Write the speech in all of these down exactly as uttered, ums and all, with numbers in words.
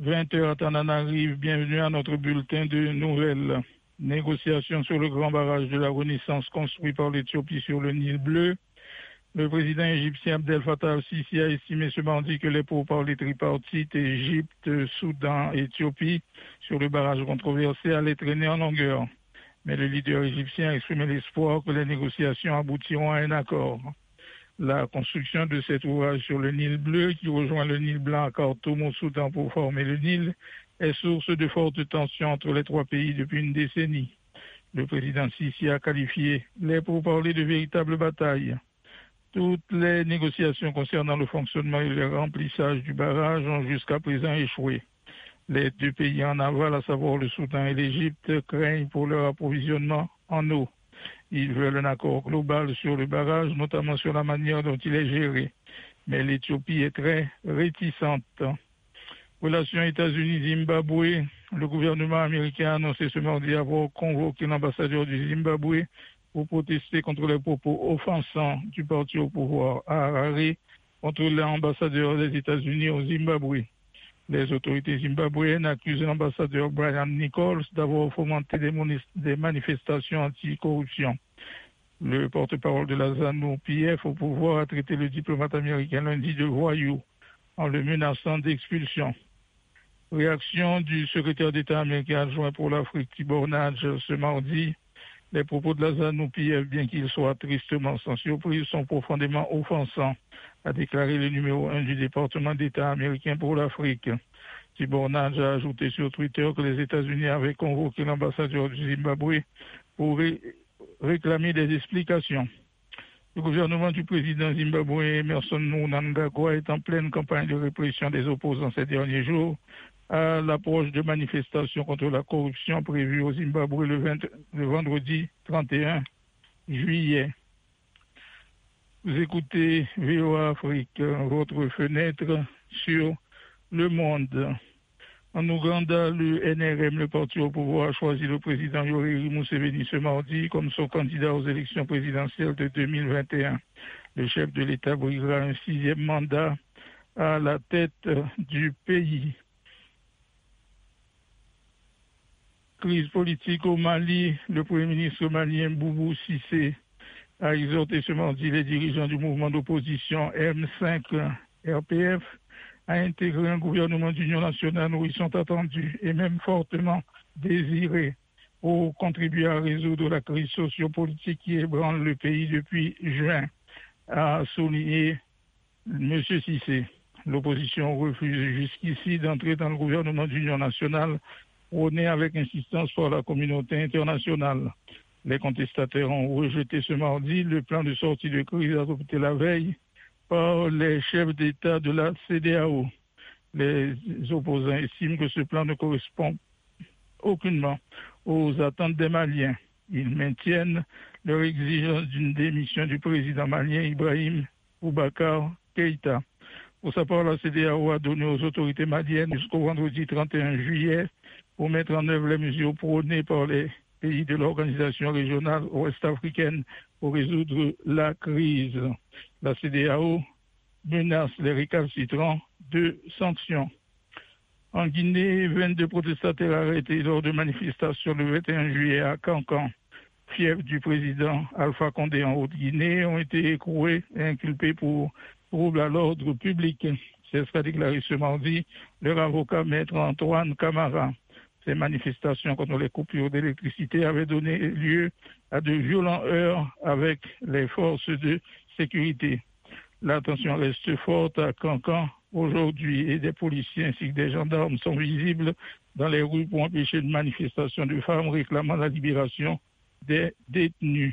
vingt heures à Tananarive, bienvenue à notre bulletin de nouvelles. Négociations sur le grand barrage de la Renaissance construit par l'Éthiopie sur le Nil bleu. Le président égyptien Abdel Fattah al-Sisi a estimé ce mardi que les pourparlers tripartites Égypte, Soudan et Éthiopie sur le barrage controversé allaient traîner en longueur. Mais le leader égyptien a exprimé l'espoir que les négociations aboutiront à un accord. La construction de cet ouvrage sur le Nil bleu, qui rejoint le Nil blanc à Khartoum au Soudan pour former le Nil, est source de fortes tensions entre les trois pays depuis une décennie. Le président Sisi a qualifié les pourparlers de véritables batailles. Toutes les négociations concernant le fonctionnement et le remplissage du barrage ont jusqu'à présent échoué. Les deux pays en aval, à savoir le Soudan et l'Égypte, craignent pour leur approvisionnement en eau. Ils veulent un accord global sur le barrage, notamment sur la manière dont il est géré. Mais l'Éthiopie est très réticente. Relations États-Unis-Zimbabwe. Le gouvernement américain a annoncé ce mardi avoir convoqué l'ambassadeur du Zimbabwe pour protester contre les propos offensants du parti au pouvoir à Harare contre l'ambassadeur des États-Unis au Zimbabwe. Les autorités zimbabwéennes accusent l'ambassadeur Brian Nichols d'avoir fomenté des, des manifestations anti-corruption. Le porte-parole de la ZANU-P F au pouvoir a traité le diplomate américain lundi de voyou en le menaçant d'expulsion. Réaction du secrétaire d'État américain adjoint pour l'Afrique, Tibor Nagy, ce mardi. Les propos de la ZANU-P F, bien qu'ils soient tristement sans surprise, sont profondément offensants, a déclaré le numéro un du département d'État américain pour l'Afrique. Tibor Nagy a ajouté sur Twitter que les États-Unis avaient convoqué l'ambassadeur du Zimbabwe pour ré- réclamer des explications. Le gouvernement du président zimbabwéen Emmerson Mnangagwa est en pleine campagne de répression des opposants ces derniers jours, à l'approche de manifestations contre la corruption prévues au Zimbabwe le, vingt, le vendredi trente et un juillet. Vous écoutez V O A Afrique, votre fenêtre sur le monde. En Ouganda, le N R M, le parti au pouvoir, a choisi le président Yoweri Museveni ce mardi comme son candidat aux élections présidentielles de deux mille vingt et un. Le chef de l'État briguera un sixième mandat à la tête du pays. Crise politique au Mali, le Premier ministre malien Boubou Cissé a exhorté ce mardi les dirigeants du mouvement d'opposition M cinq R P F à intégrer un gouvernement d'union nationale où ils sont attendus et même fortement désirés pour contribuer à résoudre la crise sociopolitique qui ébranle le pays depuis juin, a souligné M. Cissé. L'opposition refuse jusqu'ici d'entrer dans le gouvernement d'union nationale prôné avec insistance par la communauté internationale. Les contestataires ont rejeté ce mardi le plan de sortie de crise adopté la veille par les chefs d'État de la C E D E A O. Les opposants estiment que ce plan ne correspond aucunement aux attentes des Maliens. Ils maintiennent leur exigence d'une démission du président malien Ibrahim Boubacar Keïta. Pour sa part, la C E D E A O a donné aux autorités maliennes jusqu'au vendredi trente et un juillet pour mettre en œuvre les mesures prônées par les pays de l'organisation régionale ouest-africaine pour résoudre la crise. La C E D E A O menace les récalcitrants de sanctions. En Guinée, vingt-deux protestataires arrêtés lors de manifestations le vingt et un juillet à Kankan, fief du président Alpha Condé en Haute-Guinée, ont été écroués et inculpés pour trouble à l'ordre public. C'est ce qu'a déclaré ce mardi leur avocat maître Antoine Camara. Ces manifestations contre les coupures d'électricité avaient donné lieu à de violents heurts avec les forces de sécurité. La tension reste forte à Kankan aujourd'hui et des policiers ainsi que des gendarmes sont visibles dans les rues pour empêcher une manifestation de femmes réclamant la libération des détenus.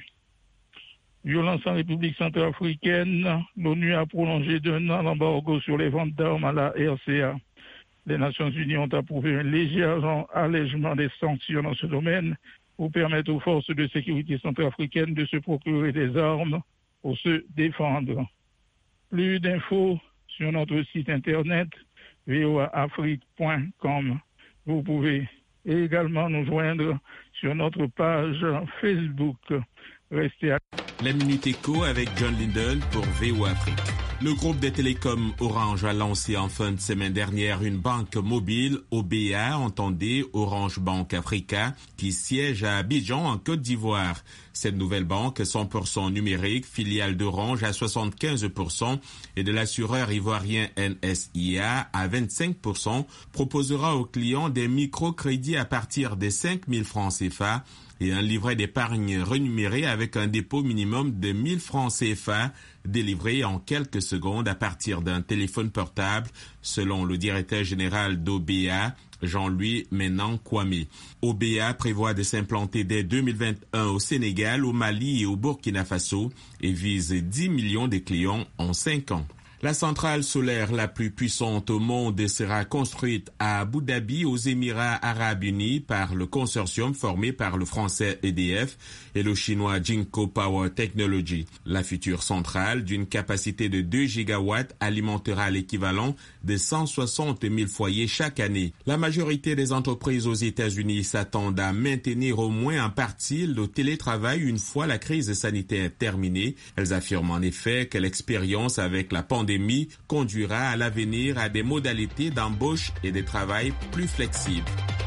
Violence en République centrafricaine, l'ONU a prolongé d'un an l'embargo sur les ventes d'armes à la R C A. Les Nations Unies ont approuvé un léger allègement des sanctions dans ce domaine pour permettre aux forces de sécurité centrafricaines de se procurer des armes pour se défendre. Plus d'infos sur notre site internet v o a afrique point com. Vous pouvez également nous joindre sur notre page Facebook. Restez à... La Minute Éco avec John Liddell pour V O A Afrique. Le groupe des télécoms Orange a lancé en fin de semaine dernière une banque mobile O B A, entendez Orange Bank Africa, qui siège à Abidjan en Côte d'Ivoire. Cette nouvelle banque, cent pour cent numérique, filiale d'Orange à soixante-quinze pour cent et de l'assureur ivoirien N S I A à vingt-cinq pour cent, proposera aux clients des microcrédits à partir des cinq mille francs C F A et un livret d'épargne renuméré avec un dépôt minimum de mille francs C F A délivré en quelques secondes à partir d'un téléphone portable, selon le directeur général d'O B A, Jean-Louis Ménan Kwame. O B A prévoit de s'implanter dès deux mille vingt et un au Sénégal, au Mali et au Burkina Faso et vise dix millions de clients en cinq ans. La centrale solaire la plus puissante au monde sera construite à Abu Dhabi, aux Émirats arabes unis, par le consortium formé par le français E D F et le chinois Jinko Power Technology. La future centrale, d'une capacité de deux gigawatts, alimentera l'équivalent de cent soixante mille foyers chaque année. La majorité des entreprises aux États-Unis s'attendent à maintenir au moins en partie le télétravail une fois la crise sanitaire terminée. Elles affirment en effet que l'expérience avec la pandémie conduira à l'avenir à des modalités d'embauche et de travail plus flexibles.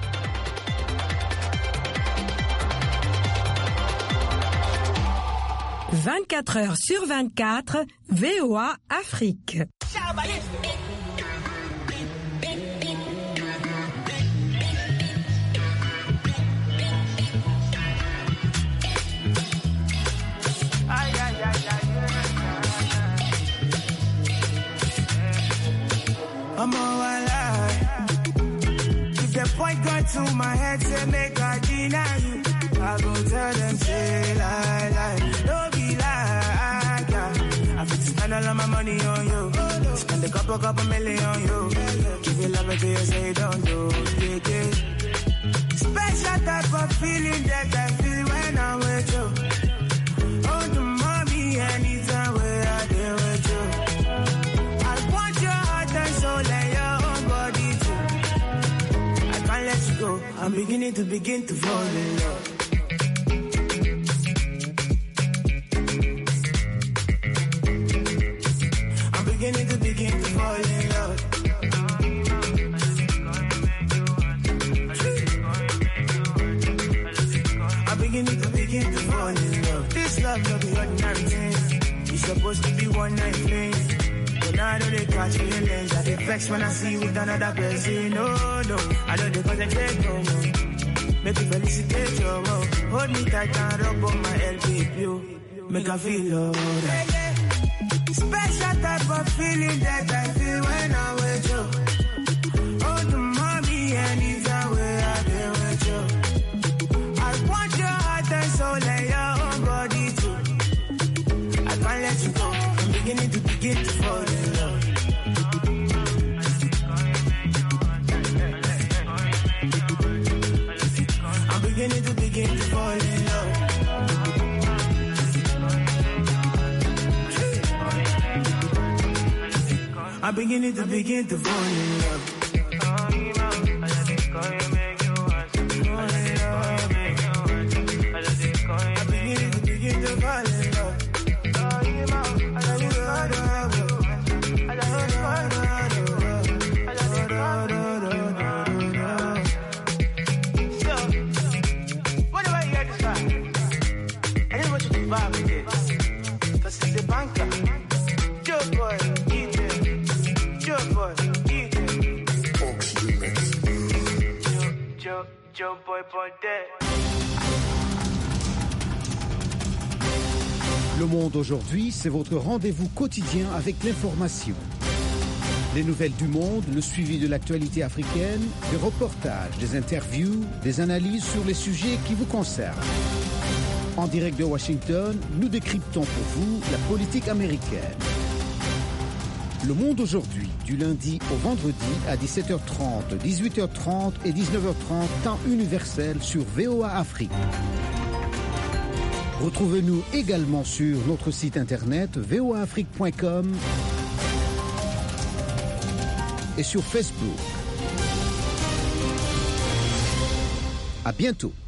vingt-quatre heures sur vingt-quatre, V O A Afrique. I'm all alive. If the point got to my head, say make I deny you. I go tell them, say lie, lie. Don't be like, yeah. I fit to spend all of my money on you. Spend a couple, couple million on you. Give you love until you say don't do, yeah, yeah. Special type of feeling that I feel when I'm with you. Oh, the mommy, anytime where I deal with you. I want your heart and soul and your own body too. I can't let you go. I'm beginning to begin to fall in love. I'm beginning to begin to fall in love. I'm beginning to begin to fall in love. This love no be ordinary thing. It's supposed to be one night thing. But now I know they catch feelings. I get vexed when I see you with another person. No, no, I know they concentrate no more. Make you felicitate your love. Hold me tight and rub on my L P. You make I feel alright. Special type of feeling that I feel when I'm with you. Oh, the mommy, anytime where I deal with you. I want your heart and soul and your own body too. I can't let you go. I'm beginning to begin to fall in love. I'm beginning to begin to fall in love. I'm beginning to begin to fall in love. I'm beginning to begin to fall in love. What do I hear this time? I just want you to vibe with it. Cause it's a banker. Joe boy, eat it. Joe boy, eat it. Oxy mix. Joe, Joe, Joe boy, boy, dead. Le Monde aujourd'hui, c'est votre rendez-vous quotidien avec l'information. Les nouvelles du monde, le suivi de l'actualité africaine, des reportages, des interviews, des analyses sur les sujets qui vous concernent. En direct de Washington, nous décryptons pour vous la politique américaine. Le Monde aujourd'hui, du lundi au vendredi à dix-sept heures trente, dix-huit heures trente et dix-neuf heures trente, temps universel sur V O A Afrique. Retrouvez-nous également sur notre site internet v o a afrique point com et sur Facebook. À bientôt.